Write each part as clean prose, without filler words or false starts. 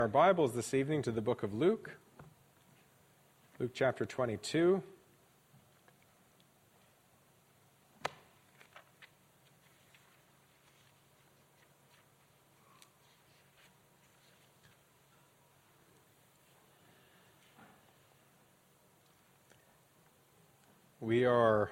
Our Bibles this evening to the book of Luke, Luke chapter 22. We are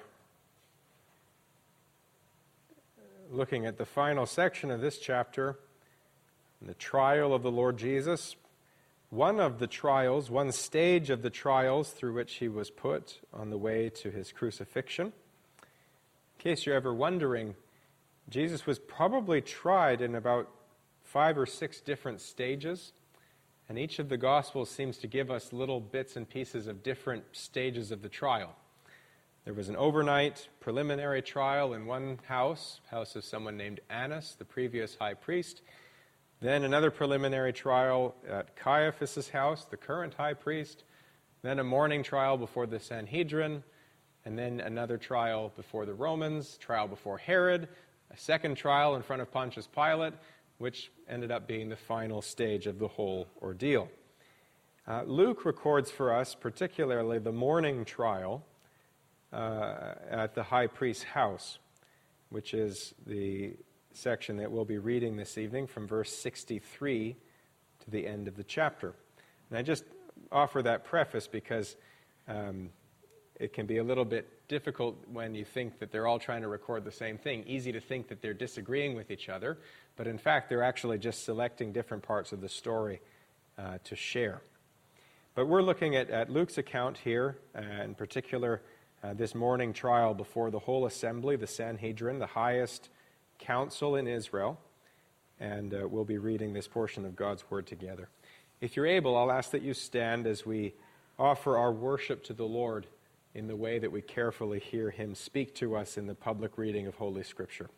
looking at the final section of this chapter, the trial of the Lord Jesus. One of the trials, one stage of the trials through which he was put on the way to his crucifixion. In case you're ever wondering, Jesus was probably tried in about 5 or 6 different stages, and each of the Gospels seems to give us little bits and pieces of different stages of the trial. There was an overnight preliminary trial in one house of someone named Annas, the previous high priest. Then another preliminary trial at Caiaphas' house, the current high priest. Then a morning trial before the Sanhedrin. And then another trial before the Romans, trial before Herod. A second trial in front of Pontius Pilate, which ended up being the final stage of the whole ordeal. Luke records for us particularly the morning trial at the high priest's house, which is the section that we'll be reading this evening from verse 63 to the end of the chapter. And I just offer that preface because it can be a little bit difficult when you think that they're all trying to record the same thing. Easy to think that they're disagreeing with each other, but in fact they're actually just selecting different parts of the story to share. But we're looking at Luke's account here, in particular this morning trial before the whole assembly, the Sanhedrin, the highest council in Israel, and we'll be reading this portion of God's Word together. If you're able, I'll ask that you stand as we offer our worship to the Lord in the way that we carefully hear Him speak to us in the public reading of Holy Scripture.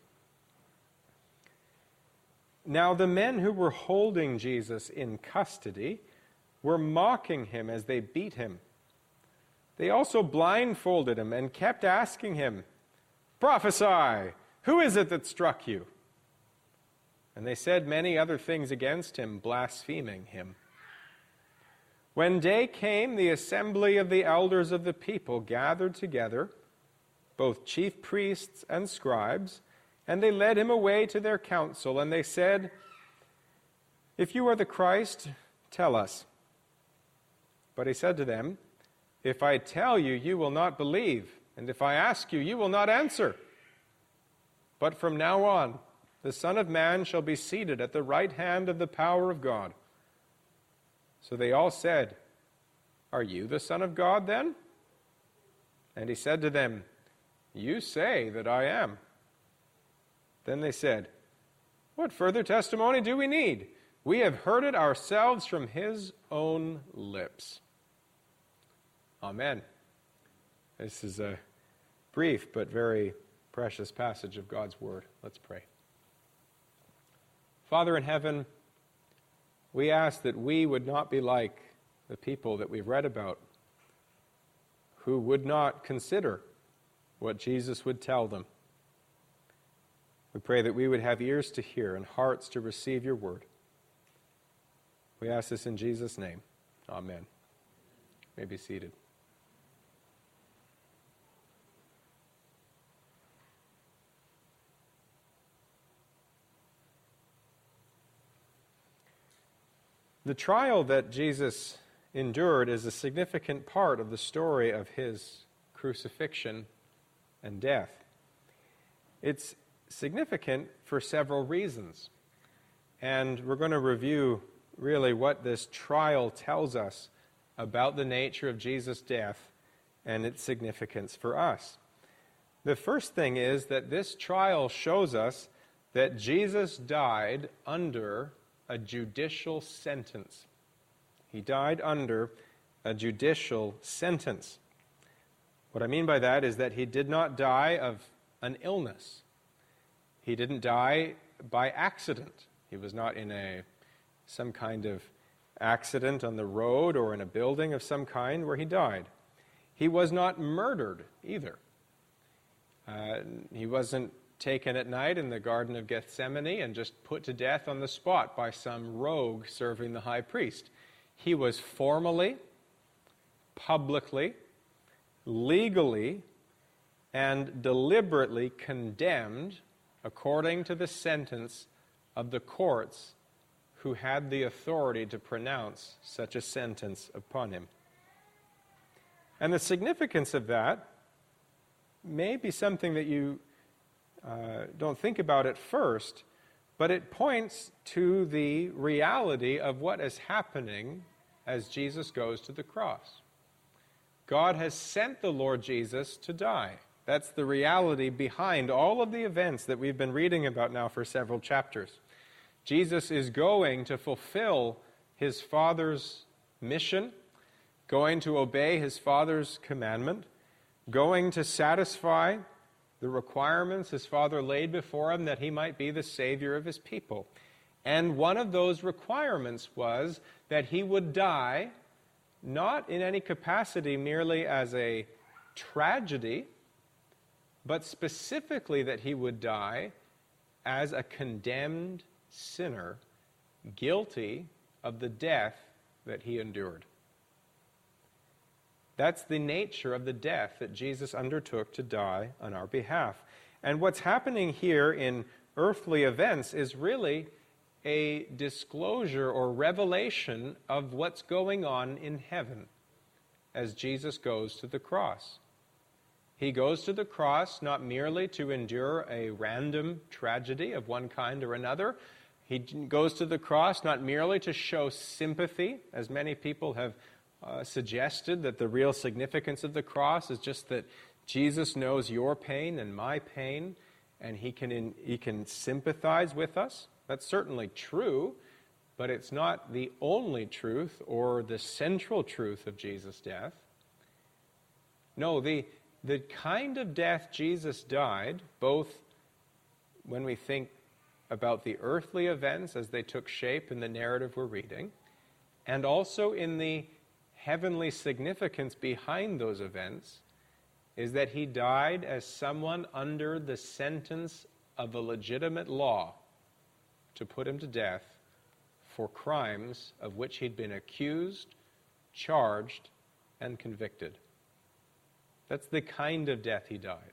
Now the men who were holding Jesus in custody were mocking Him as they beat Him. They also blindfolded Him and kept asking Him, "Prophesy! Who is it that struck you?" And they said many other things against Him, blaspheming Him. When day came, the assembly of the elders of the people gathered together, both chief priests and scribes, and they led Him away to their council, and they said, "If you are the Christ, tell us." But He said to them, "If I tell you, you will not believe, and if I ask you, you will not answer. But from now on, the Son of Man shall be seated at the right hand of the power of God." So they all said, "Are you the Son of God then?" And He said to them, "You say that I am." Then they said, "What further testimony do we need? We have heard it ourselves from His own lips." Amen. This is a brief but very precious passage of God's Word. Let's pray. Father in heaven, we ask that we would not be like the people that we've read about, who would not consider what Jesus would tell them. We pray that we would have ears to hear and hearts to receive your word. We ask this in Jesus' name. Amen. You may be seated. The trial that Jesus endured is a significant part of the story of His crucifixion and death. It's significant for several reasons, and we're going to review really what this trial tells us about the nature of Jesus' death and its significance for us. The first thing is that this trial shows us that Jesus died under a judicial sentence. He died under a judicial sentence. What I mean by that is that He did not die of an illness. He didn't die by accident. He was not in some kind of accident on the road or in a building of some kind where He died. He was not murdered either. He wasn't taken at night in the Garden of Gethsemane and just put to death on the spot by some rogue serving the high priest. He was formally, publicly, legally, and deliberately condemned according to the sentence of the courts who had the authority to pronounce such a sentence upon him. And the significance of that may be something that you don't think about at first, but it points to the reality of what is happening as Jesus goes to the cross. God has sent the Lord Jesus to die. That's the reality behind all of the events that we've been reading about now for several chapters. Jesus is going to fulfill his Father's mission, going to obey his Father's commandment, going to satisfy the requirements his Father laid before him that he might be the Savior of his people. And one of those requirements was that he would die not in any capacity merely as a tragedy, but specifically that he would die as a condemned sinner, guilty of the death that he endured. That's the nature of the death that Jesus undertook to die on our behalf. And what's happening here in earthly events is really a disclosure or revelation of what's going on in heaven as Jesus goes to the cross. He goes to the cross not merely to endure a random tragedy of one kind or another. He goes to the cross not merely to show sympathy, as many people have suggested that the real significance of the cross is just that Jesus knows your pain and my pain, and he can sympathize with us. That's certainly true, but it's not the only truth or the central truth of Jesus' death. No, the kind of death Jesus died, both when we think about the earthly events as they took shape in the narrative we're reading, and also in the heavenly significance behind those events, is that he died as someone under the sentence of a legitimate law to put him to death for crimes of which he'd been accused, charged, and convicted. That's the kind of death he died.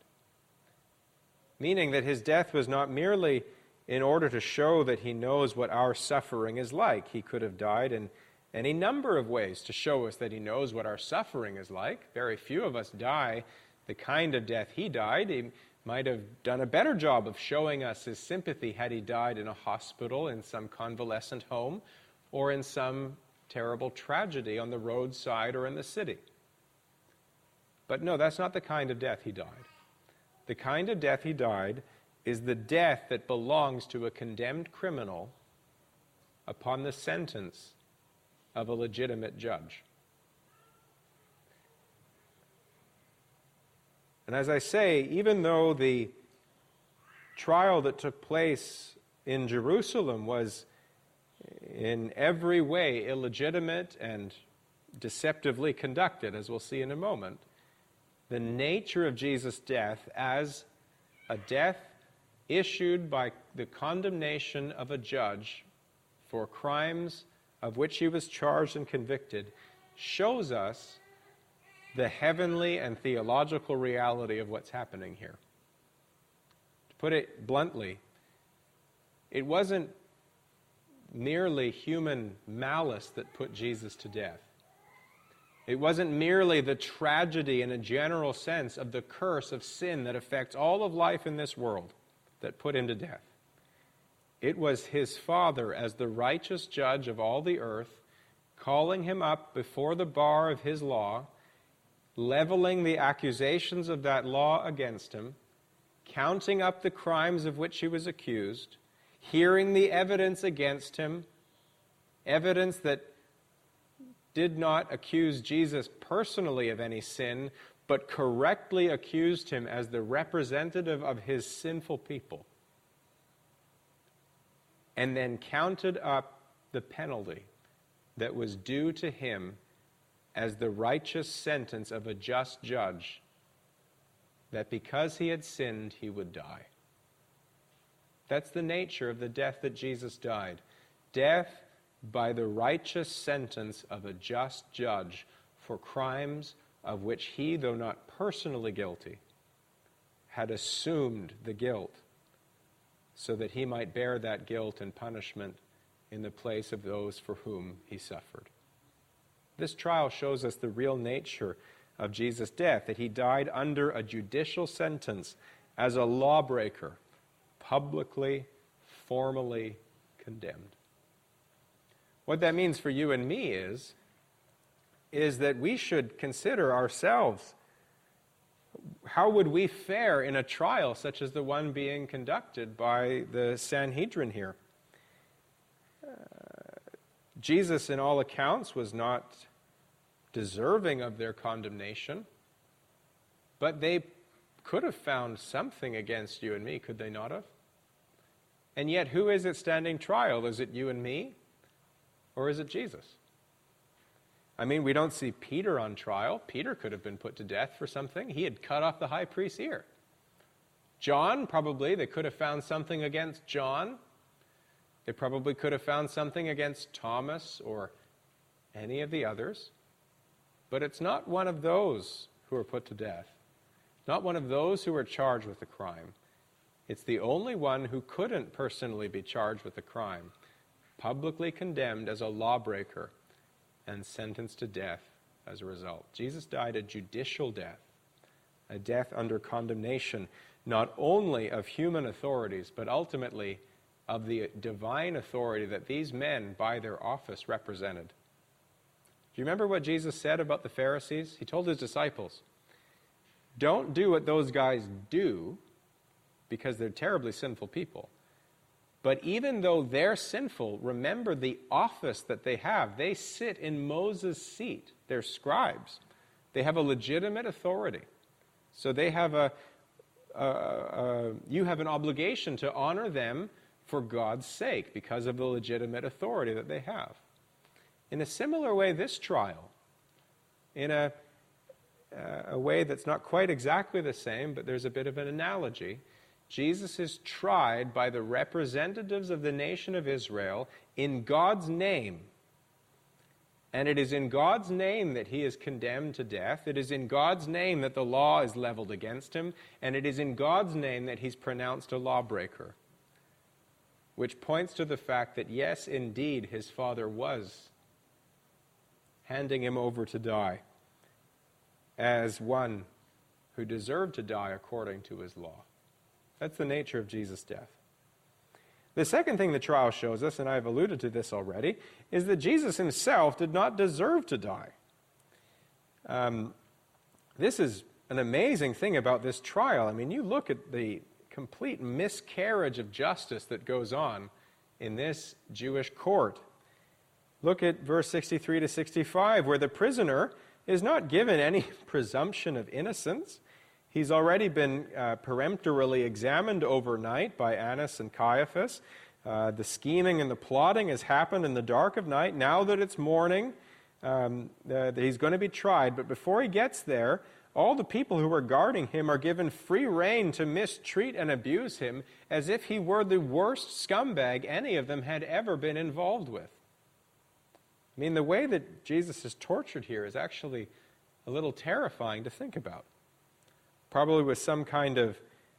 Meaning that his death was not merely in order to show that he knows what our suffering is like. He could have died in any number of ways to show us that he knows what our suffering is like. Very few of us die the kind of death he died. He might have done a better job of showing us his sympathy had he died in a hospital, in some convalescent home, or in some terrible tragedy on the roadside or in the city. But no, that's not the kind of death he died. The kind of death he died is the death that belongs to a condemned criminal upon the sentence of a legitimate judge. And as I say, even though the trial that took place in Jerusalem was in every way illegitimate and deceptively conducted, as we'll see in a moment, the nature of Jesus' death as a death issued by the condemnation of a judge for crimes of which he was charged and convicted shows us the heavenly and theological reality of what's happening here. To put it bluntly, it wasn't merely human malice that put Jesus to death. It wasn't merely the tragedy in a general sense of the curse of sin that affects all of life in this world that put him to death. It was his Father, as the righteous judge of all the earth, calling him up before the bar of his law, leveling the accusations of that law against him, counting up the crimes of which he was accused, hearing the evidence against him, evidence that did not accuse Jesus personally of any sin, but correctly accused him as the representative of his sinful people, and then counted up the penalty that was due to him as the righteous sentence of a just judge, that because he had sinned, he would die. That's the nature of the death that Jesus died. Death by the righteous sentence of a just judge for crimes of which he, though not personally guilty, had assumed the guilt so that he might bear that guilt and punishment in the place of those for whom he suffered. This trial shows us the real nature of Jesus' death, that he died under a judicial sentence as a lawbreaker, publicly, formally condemned. What that means for you and me is that we should consider ourselves. How would we fare in a trial such as the one being conducted by the Sanhedrin here? Jesus, in all accounts, was not deserving of their condemnation, but they could have found something against you and me, could they not have? And yet, who is it standing trial? Is it you and me, or is it Jesus? I mean, we don't see Peter on trial. Peter could have been put to death for something. He had cut off the high priest's ear. John, probably, they could have found something against John. They probably could have found something against Thomas or any of the others. But it's not one of those who are put to death. Not one of those who are charged with the crime. It's the only one who couldn't personally be charged with the crime, publicly condemned as a lawbreaker and sentenced to death as a result. Jesus died a judicial death, a death under condemnation, not only of human authorities, but ultimately of the divine authority that these men, by their office, represented. Do you remember what Jesus said about the Pharisees? He told his disciples, don't do what those guys do, because they're terribly sinful people. But even though they're sinful, remember the office that they have. They sit in Moses' seat. They're scribes. They have a legitimate authority. So they have you have an obligation to honor them for God's sake because of the legitimate authority that they have. In a similar way, this trial, in a way that's not quite exactly the same, but there's a bit of an analogy, Jesus is tried by the representatives of the nation of Israel in God's name. And it is in God's name that he is condemned to death. It is in God's name that the law is leveled against him. And it is in God's name that he's pronounced a lawbreaker. Which points to the fact that, yes, indeed, his Father was handing him over to die as one who deserved to die according to his law. That's the nature of Jesus' death. The second thing the trial shows us, and I've alluded to this already, is that Jesus himself did not deserve to die. This is an amazing thing about this trial. I mean, you look at the complete miscarriage of justice that goes on in this Jewish court. Look at verse 63 to 65, where the prisoner is not given any presumption of innocence. He's already been peremptorily examined overnight by Annas and Caiaphas. The scheming and the plotting has happened in the dark of night. Now that it's morning, that he's going to be tried. But before he gets there, all the people who are guarding him are given free rein to mistreat and abuse him as if he were the worst scumbag any of them had ever been involved with. I mean, the way that Jesus is tortured here is actually a little terrifying to think about. Probably with some kind of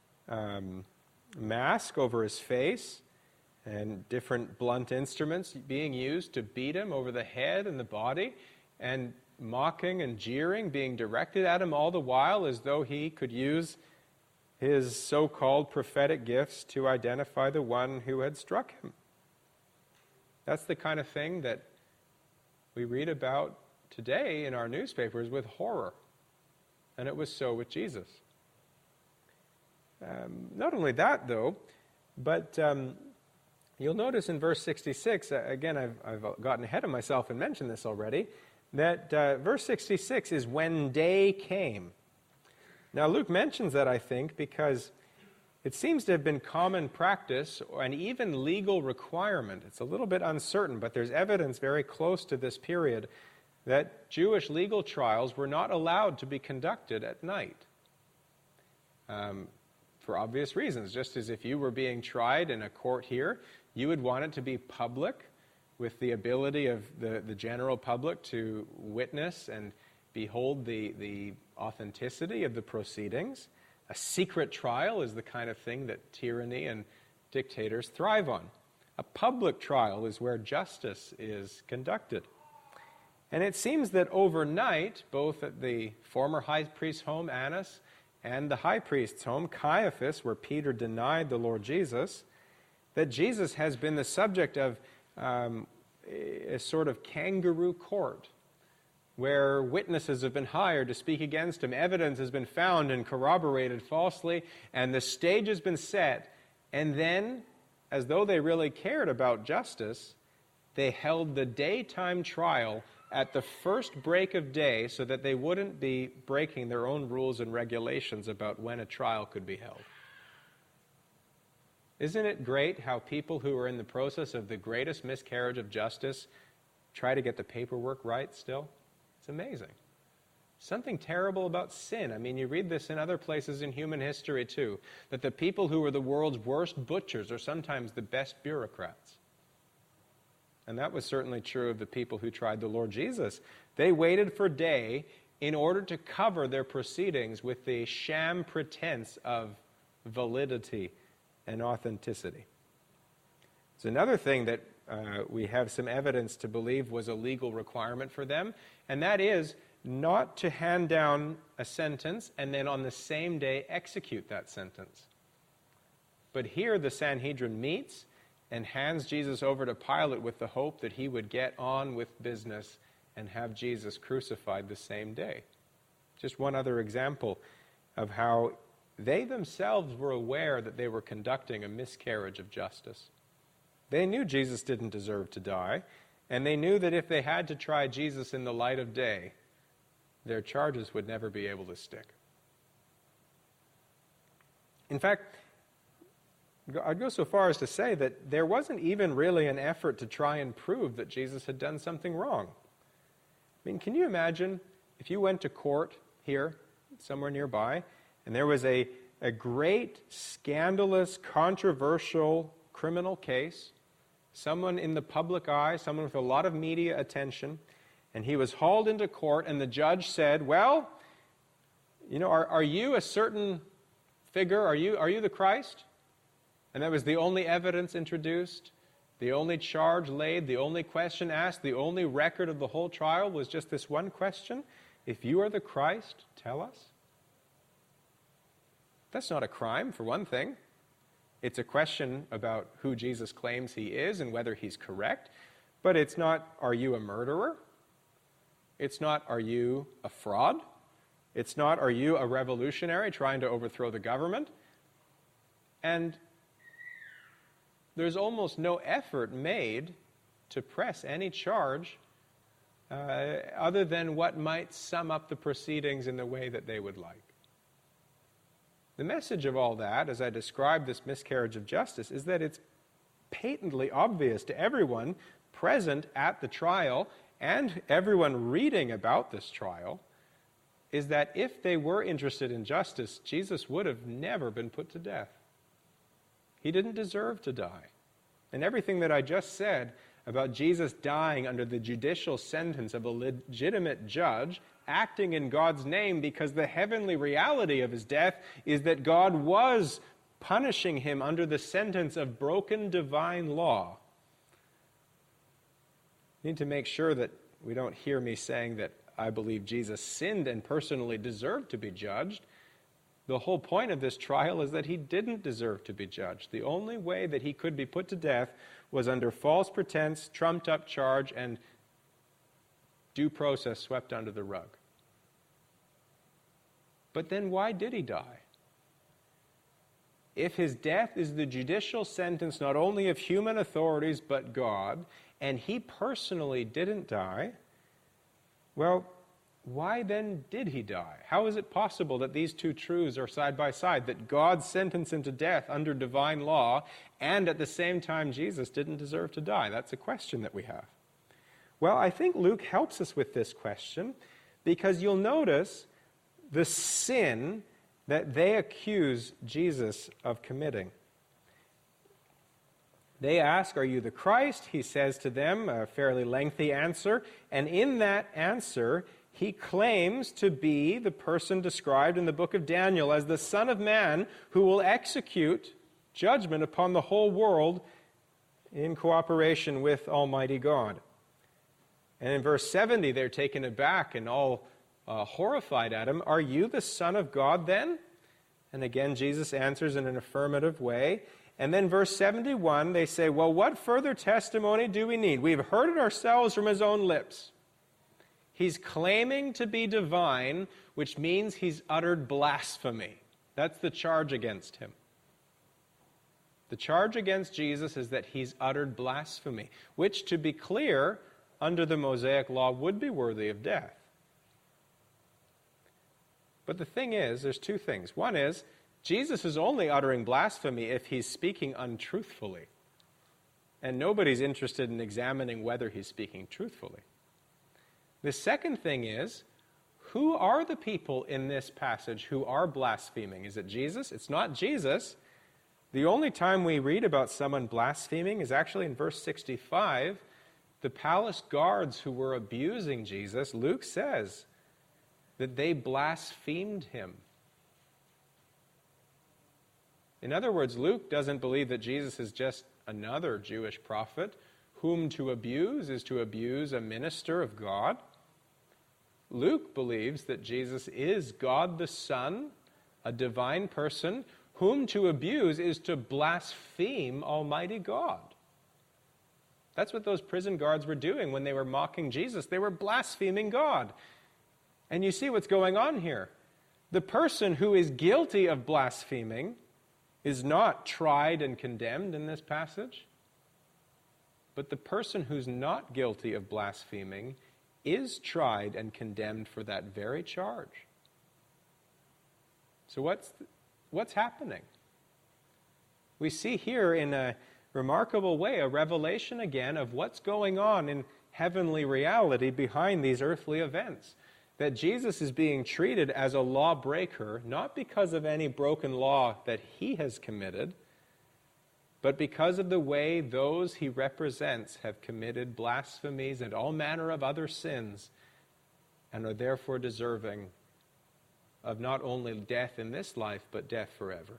mask over his face and different blunt instruments being used to beat him over the head and the body, and mocking and jeering being directed at him all the while as though he could use his so-called prophetic gifts to identify the one who had struck him. That's the kind of thing that we read about today in our newspapers with horror. And it was so with Jesus. Not only that, though, but you'll notice in verse 66, again, I've gotten ahead of myself and mentioned this already, that verse 66 is when day came. Now, Luke mentions that, I think, because it seems to have been common practice and even legal requirement. It's a little bit uncertain, but there's evidence very close to this period that Jewish legal trials were not allowed to be conducted at night. for obvious reasons. Just as if you were being tried in a court here, you would want it to be public, with the ability of the general public to witness and behold the authenticity of the proceedings. A secret trial is the kind of thing that tyranny and dictators thrive on. A public trial is where justice is conducted. And it seems that overnight, both at the former high priest's home, Annas, and the high priest's home, Caiaphas, where Peter denied the Lord Jesus, that Jesus has been the subject of a sort of kangaroo court, where witnesses have been hired to speak against him, evidence has been found and corroborated falsely, and the stage has been set. And then, as though they really cared about justice, they held the daytime trial at the first break of day so that they wouldn't be breaking their own rules and regulations about when a trial could be held. Isn't it great how people who are in the process of the greatest miscarriage of justice try to get the paperwork right still? It's amazing. Something terrible about sin. I mean, you read this in other places in human history too, that the people who are the world's worst butchers are sometimes the best bureaucrats. And that was certainly true of the people who tried the Lord Jesus. They waited for day in order to cover their proceedings with the sham pretense of validity and authenticity. It's another thing that we have some evidence to believe was a legal requirement for them, and that is not to hand down a sentence and then on the same day execute that sentence. But here the Sanhedrin meets and hands Jesus over to Pilate with the hope that he would get on with business and have Jesus crucified the same day. Just one other example of how they themselves were aware that they were conducting a miscarriage of justice. They knew Jesus didn't deserve to die, and they knew that if they had to try Jesus in the light of day, their charges would never be able to stick. In fact, I'd go so far as to say that there wasn't even really an effort to try and prove that Jesus had done something wrong. I mean, can you imagine if you went to court here, somewhere nearby, and there was a great, scandalous, controversial criminal case, someone in the public eye, someone with a lot of media attention, and he was hauled into court, and the judge said, well, you know, are you a certain figure? Are you the Christ? And that was the only evidence introduced, the only charge laid, the only question asked, the only record of the whole trial was just this one question. If you are the Christ, tell us. That's not a crime, for one thing. It's a question about who Jesus claims he is and whether he's correct. But it's not, are you a murderer? It's not, are you a fraud? It's not, are you a revolutionary trying to overthrow the government? And there's almost no effort made to press any charge other than what might sum up the proceedings in the way that they would like. The message of all that, as I describe this miscarriage of justice, is that it's patently obvious to everyone present at the trial and everyone reading about this trial, is that if they were interested in justice, Jesus would have never been put to death. He didn't deserve to die. And everything that I just said about Jesus dying under the judicial sentence of a legitimate judge, acting in God's name because the heavenly reality of his death is that God was punishing him under the sentence of broken divine law. I need to make sure that we don't hear me saying that I believe Jesus sinned and personally deserved to be judged. The whole point of this trial is that he didn't deserve to be judged. The only way that he could be put to death was under false pretense, trumped-up charge, and due process swept under the rug. But then why did he die? If his death is the judicial sentence not only of human authorities but God, and he personally didn't die, well, why then did he die? How is it possible that these two truths are side by side, that God sentenced him to death under divine law, and at the same time Jesus didn't deserve to die? That's a question that we have. Well, I think Luke helps us with this question, because you'll notice the sin that they accuse Jesus of committing. They ask, "Are you the Christ?" He says to them, a fairly lengthy answer, and in that answer, he claims to be the person described in the book of Daniel as the Son of Man who will execute judgment upon the whole world in cooperation with Almighty God. And in verse 70, they're taken aback and all horrified at him. "Are you the Son of God then?" And again, Jesus answers in an affirmative way. And then verse 71, they say, "Well, what further testimony do we need? We've heard it ourselves from his own lips." He's claiming to be divine, which means he's uttered blasphemy. That's the charge against him. The charge against Jesus is that he's uttered blasphemy, which, to be clear, under the Mosaic law would be worthy of death. But the thing is, there's two things. One is, Jesus is only uttering blasphemy if he's speaking untruthfully. And nobody's interested in examining whether he's speaking truthfully. The second thing is, who are the people in this passage who are blaspheming? Is it Jesus? It's not Jesus. The only time we read about someone blaspheming is actually in verse 65. The palace guards who were abusing Jesus, Luke says that they blasphemed him. In other words, Luke doesn't believe that Jesus is just another Jewish prophet whom to abuse is to abuse a minister of God. Luke believes that Jesus is God the Son, a divine person, whom to abuse is to blaspheme Almighty God. That's what those prison guards were doing when they were mocking Jesus. They were blaspheming God. And you see what's going on here. The person who is guilty of blaspheming is not tried and condemned in this passage, but the person who's not guilty of blaspheming is tried and condemned for that very charge. So what's happening? We see here in a remarkable way a revelation again of what's going on in heavenly reality behind these earthly events. That Jesus is being treated as a lawbreaker, not because of any broken law that he has committed, but because of the way those he represents have committed blasphemies and all manner of other sins, and are therefore deserving of not only death in this life, but death forever.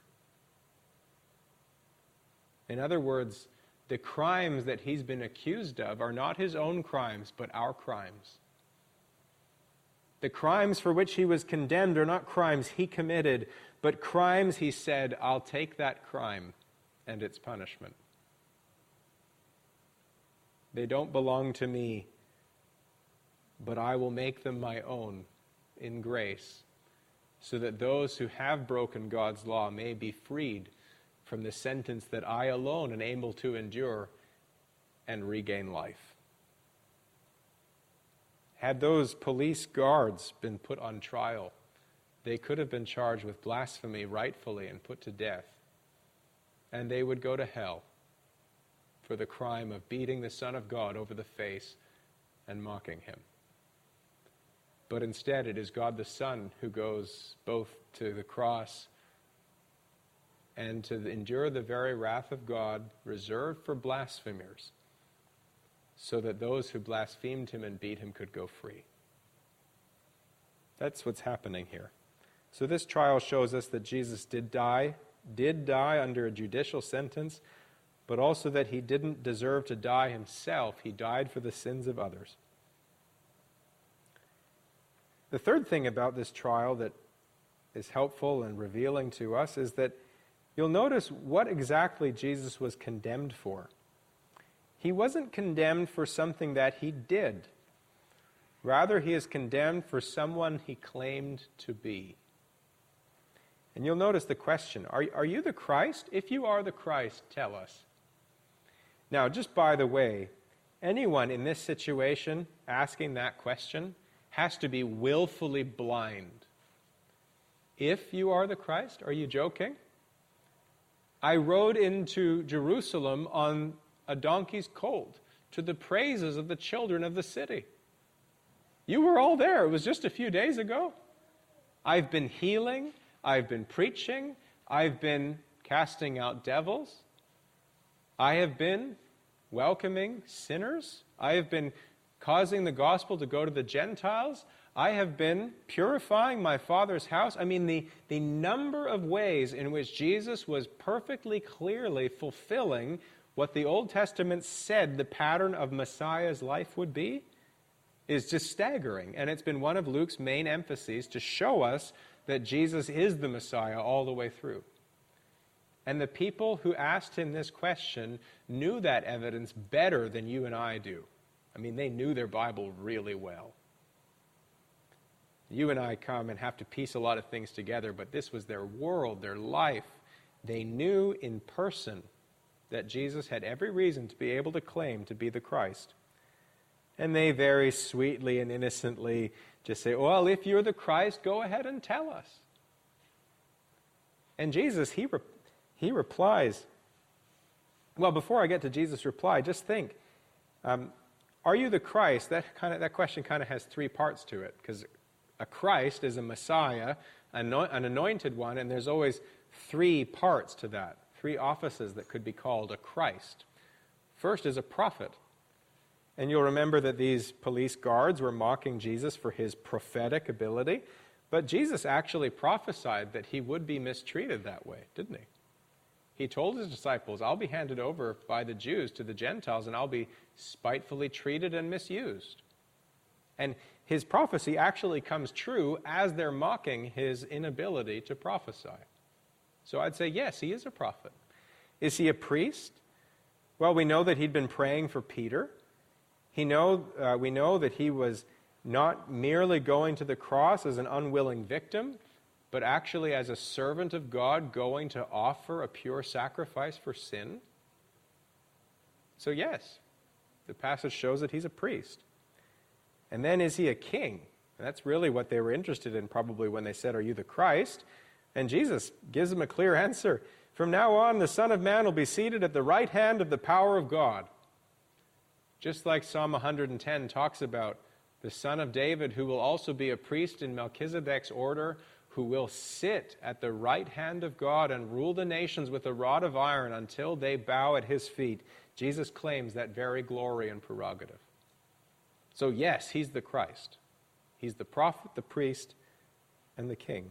In other words, the crimes that he's been accused of are not his own crimes, but our crimes. The crimes for which he was condemned are not crimes he committed, but crimes he said, "I'll take that crime and its punishment. They don't belong to me, but I will make them my own in grace, so that those who have broken God's law may be freed from the sentence that I alone am able to endure and regain life." Had those police guards been put on trial, they could have been charged with blasphemy rightfully and put to death. And they would go to hell for the crime of beating the Son of God over the face and mocking him. But instead, it is God the Son who goes both to the cross and to endure the very wrath of God reserved for blasphemers, so that those who blasphemed him and beat him could go free. That's what's happening here. So this trial shows us that Jesus did die under a judicial sentence, but also that he didn't deserve to die himself. He died for the sins of others. The third thing about this trial that is helpful and revealing to us is that you'll notice what exactly Jesus was condemned for. He wasn't condemned for something that he did. Rather, he is condemned for someone he claimed to be. And you'll notice the question, are you the Christ? If you are the Christ, tell us. Now, just by the way, anyone in this situation asking that question has to be willfully blind. If you are the Christ, are you joking? I rode into Jerusalem on a donkey's colt to the praises of the children of the city. You were all there. It was just a few days ago. I've been healing. I've been preaching. I've been casting out devils. I have been welcoming sinners. I have been causing the gospel to go to the Gentiles. I have been purifying my Father's house. I mean, the number of ways in which Jesus was perfectly clearly fulfilling what the Old Testament said the pattern of Messiah's life would be is just staggering. And it's been one of Luke's main emphases to show us that Jesus is the Messiah all the way through. And the people who asked him this question knew that evidence better than you and I do. I mean, they knew their Bible really well. You and I come and have to piece a lot of things together, but this was their world, their life. They knew in person that Jesus had every reason to be able to claim to be the Christ. And they very sweetly and innocently just say, well, if you're the Christ, go ahead and tell us. And Jesus, he replies, well, before I get to Jesus' reply, just think, are you the Christ? That question kind of has three parts to it, because a Christ is a Messiah, an anointed one, and there's always three parts to that, three offices that could be called a Christ. First is a prophet. And you'll remember that these police guards were mocking Jesus for his prophetic ability, but Jesus actually prophesied that he would be mistreated that way, didn't he? He told his disciples, I'll be handed over by the Jews to the Gentiles, and I'll be spitefully treated and misused. And his prophecy actually comes true as they're mocking his inability to prophesy. So I'd say, yes, he is a prophet. Is he a priest? Well, we know that he'd been praying for Peter. We know that he was not merely going to the cross as an unwilling victim, but actually as a servant of God going to offer a pure sacrifice for sin. So yes, the passage shows that he's a priest. And then is he a king? And that's really what they were interested in probably when they said, are you the Christ? And Jesus gives them a clear answer. From now on, the Son of Man will be seated at the right hand of the power of God. Just like Psalm 110 talks about the Son of David, who will also be a priest in Melchizedek's order, who will sit at the right hand of God and rule the nations with a rod of iron until they bow at his feet. Jesus claims that very glory and prerogative. So yes, he's the Christ. He's the prophet, the priest, and the king.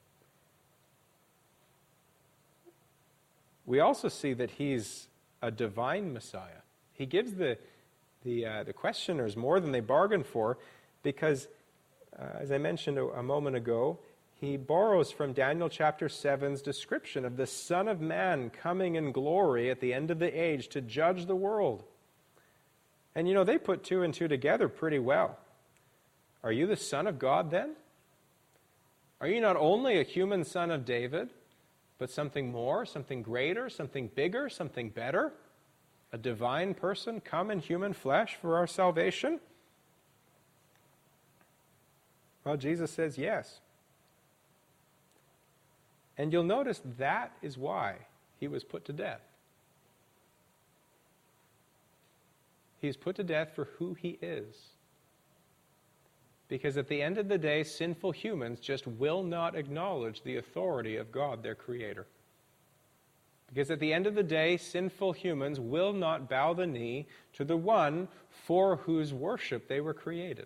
We also see that he's a divine Messiah. He gives the questioners more than they bargained for because, as I mentioned a moment ago, he borrows from Daniel chapter 7's description of the Son of Man coming in glory at the end of the age to judge the world. And you know, they put two and two together pretty well. Are you the Son of God then? Are you not only a human son of David, but something more, something greater, something bigger, something better? A divine person come in human flesh for our salvation? Well, Jesus says yes. And you'll notice that is why he was put to death. He is put to death for who he is. Because at the end of the day, sinful humans just will not acknowledge the authority of God, their Creator. Because at the end of the day, sinful humans will not bow the knee to the one for whose worship they were created.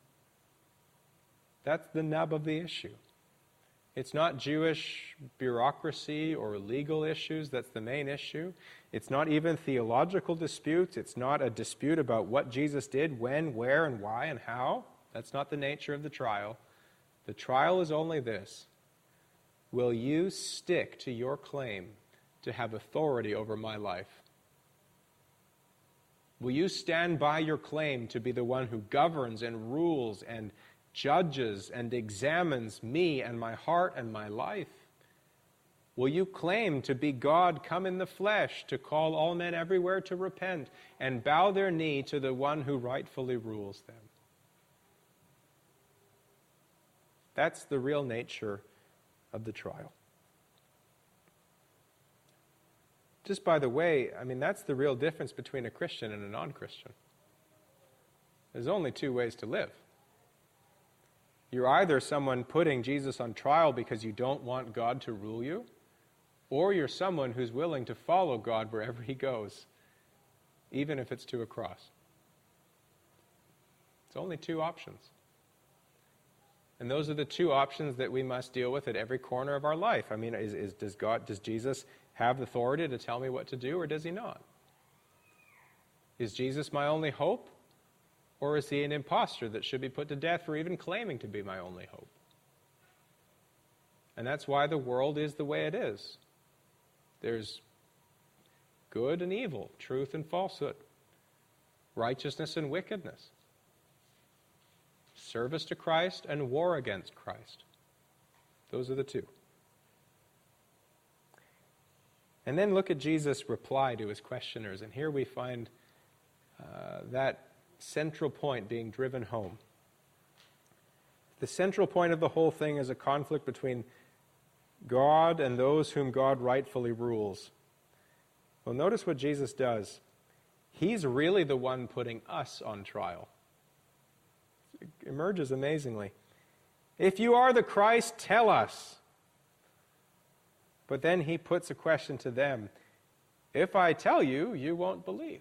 That's the nub of the issue. It's not Jewish bureaucracy or legal issues that's the main issue. It's not even theological disputes. It's not a dispute about what Jesus did, when, where, and why, and how. That's not the nature of the trial. The trial is only this. Will you stick to your claim to have authority over my life? Will you stand by your claim to be the one who governs and rules and judges and examines me and my heart and my life? Will you claim to be God come in the flesh, to call all men everywhere to repent and bow their knee to the one who rightfully rules them? That's the real nature of the trial. Just by the way, I mean, that's the real difference between a Christian and a non-Christian. There's only two ways to live. You're either someone putting Jesus on trial because you don't want God to rule you, or you're someone who's willing to follow God wherever he goes, even if it's to a cross. It's only two options. And those are the two options that we must deal with at every corner of our life. I mean, does Jesus have authority to tell me what to do, or does he not? Is Jesus my only hope, or is he an impostor that should be put to death for even claiming to be my only hope? And that's why the world is the way it is. There's good and evil, truth and falsehood, righteousness and wickedness, service to Christ and war against Christ. Those are the two. And then look at Jesus' reply to his questioners. And here we find that central point being driven home. The central point of the whole thing is a conflict between God and those whom God rightfully rules. Well, notice what Jesus does. He's really the one putting us on trial. It emerges amazingly. If you are the Christ, tell us. But then he puts a question to them. If I tell you, you won't believe.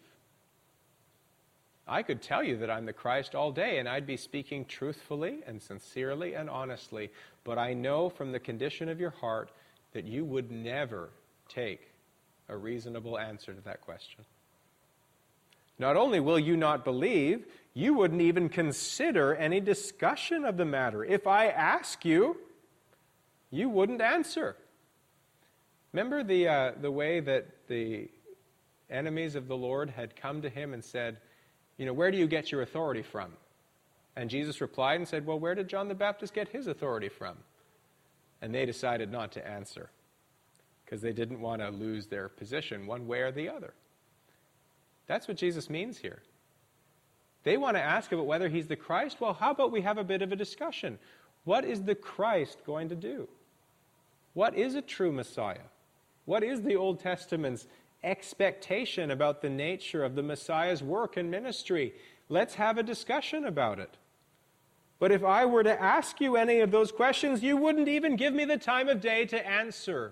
I could tell you that I'm the Christ all day, and I'd be speaking truthfully and sincerely and honestly, but I know from the condition of your heart that you would never take a reasonable answer to that question. Not only will you not believe, you wouldn't even consider any discussion of the matter. If I ask you, you wouldn't answer. Remember the way that the enemies of the Lord had come to him and said, where do you get your authority from? And Jesus replied and said, well, where did John the Baptist get his authority from? And they decided not to answer because they didn't want to lose their position one way or the other. That's what Jesus means here. They want to ask about whether he's the Christ. Well, how about we have a bit of a discussion? What is the Christ going to do? What is a true Messiah? What is the Old Testament's expectation about the nature of the Messiah's work and ministry? Let's have a discussion about it. But if I were to ask you any of those questions, you wouldn't even give me the time of day to answer.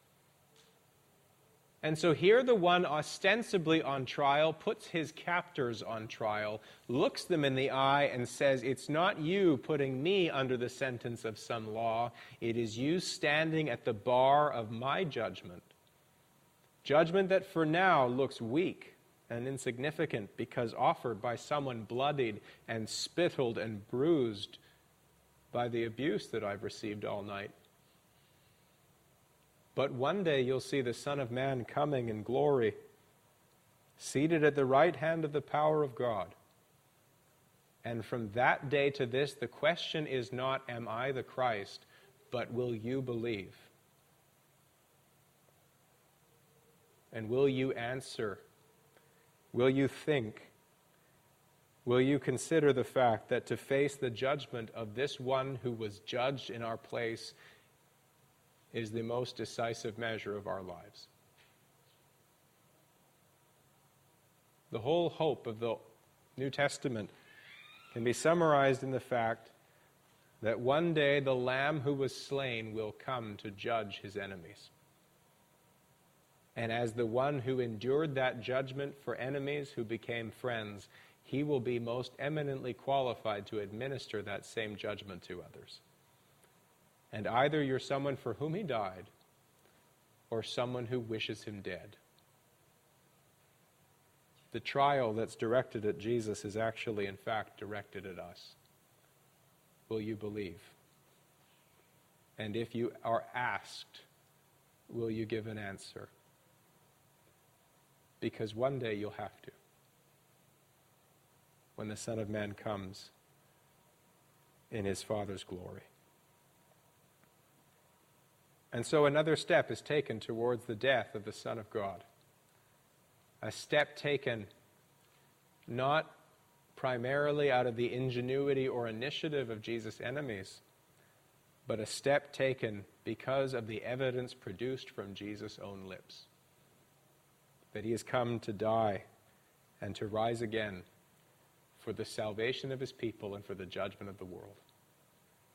And so here the one ostensibly on trial puts his captors on trial, looks them in the eye and says, it's not you putting me under the sentence of some law, it is you standing at the bar of my judgment. Judgment that for now looks weak and insignificant because offered by someone bloodied and spittled and bruised by the abuse that I've received all night. But one day you'll see the Son of Man coming in glory, seated at the right hand of the power of God. And from that day to this, the question is not, am I the Christ, but will you believe? And will you answer? Will you think? Will you consider the fact that to face the judgment of this one who was judged in our place is the most decisive measure of our lives? The whole hope of the New Testament can be summarized in the fact that one day the Lamb who was slain will come to judge his enemies. And as the one who endured that judgment for enemies who became friends, he will be most eminently qualified to administer that same judgment to others. And either you're someone for whom he died, or someone who wishes him dead. The trial that's directed at Jesus is actually, in fact, directed at us. Will you believe? And if you are asked, will you give an answer? Because one day you'll have to, when the Son of Man comes in his Father's glory. And so another step is taken towards the death of the Son of God. A step taken not primarily out of the ingenuity or initiative of Jesus' enemies, but a step taken because of the evidence produced from Jesus' own lips. That he has come to die and to rise again for the salvation of his people and for the judgment of the world.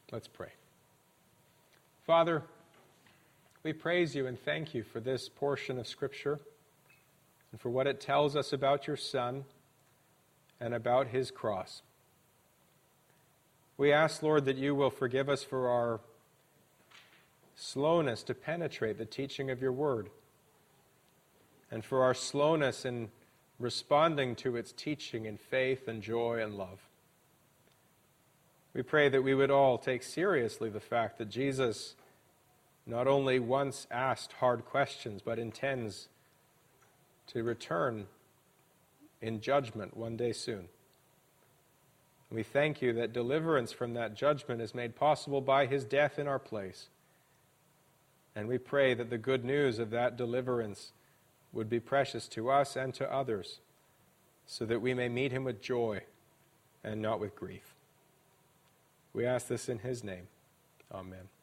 Let's pray. Father, we praise you and thank you for this portion of Scripture and for what it tells us about your Son and about his cross. We ask, Lord, that you will forgive us for our slowness to penetrate the teaching of your word and for our slowness in responding to its teaching in faith and joy and love. We pray that we would all take seriously the fact that Jesus not only once asked hard questions, but intends to return in judgment one day soon. We thank you that deliverance from that judgment is made possible by his death in our place. And we pray that the good news of that deliverance would be precious to us and to others, so that we may meet him with joy and not with grief. We ask this in his name. Amen.